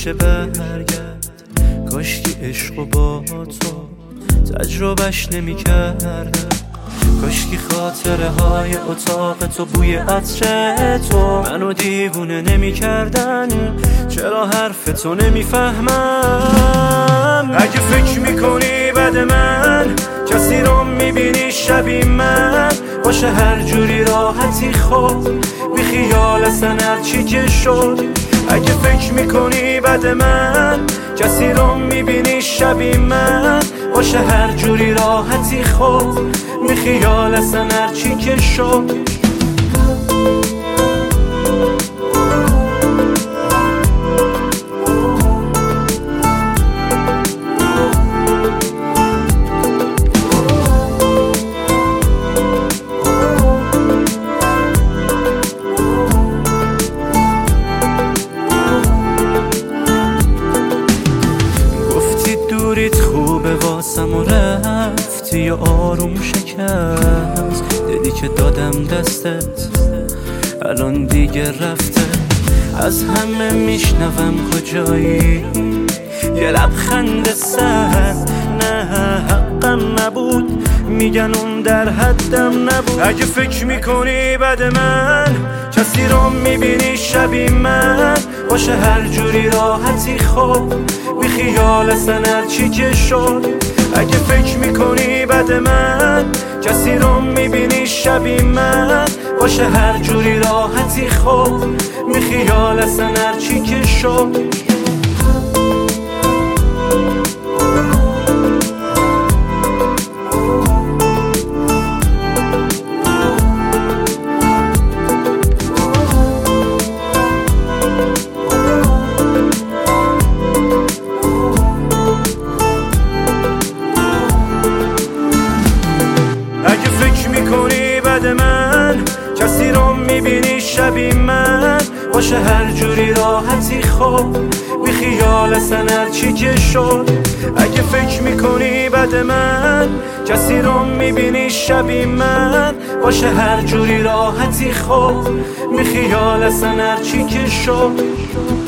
بشه برگرد. کاشکی عشق با تو تجربهش نمی کردم. کاشکی خاطره های اتاق تو، بوی عطر تو منو دیوونه نمی کردن. چرا حرف تو نمی فهمم؟ اگه فکر میکنی بد من، کسی رو میبینی شبیه من، باشه هر جوری راحتی خود بی خیال اصلا هرچی که شد. اگه فکر میکنی بد من، کسی رو میبینی شبیه من، باشه هر جوری راحتی خود بی خیال اصلا هرچی که شد. خوبه واسم و رفتی و آروم شکست. دیدی که دادم دستت الان دیگه رفته. از همه میشنوم کجایی، یه لبخند سرد. نه حقم نبود، میگن اون در حدم نبود. اگه فکر میکنی بد من، کسی رو میبینی شبیه من، باشه هر جوری راحتی خود بی خیال اصلا هرچی که شد. اگه فکر میکنی بد من، کسی رو میبینی شبیه من، باشه هر جوری راحتی خود بی خیال اصلا هرچی که شد. اگه فکر میکنی بد من، کسی رو میبینی شبیه من، باشه هر جوری راحتی خود بی خیال اصلا هرچی که شد. اگه فکر میکنی بد من، کسی رو میبینی شبیه من، باشه هر جوری راحتی خود بی خیال اصلا هرچی که شد.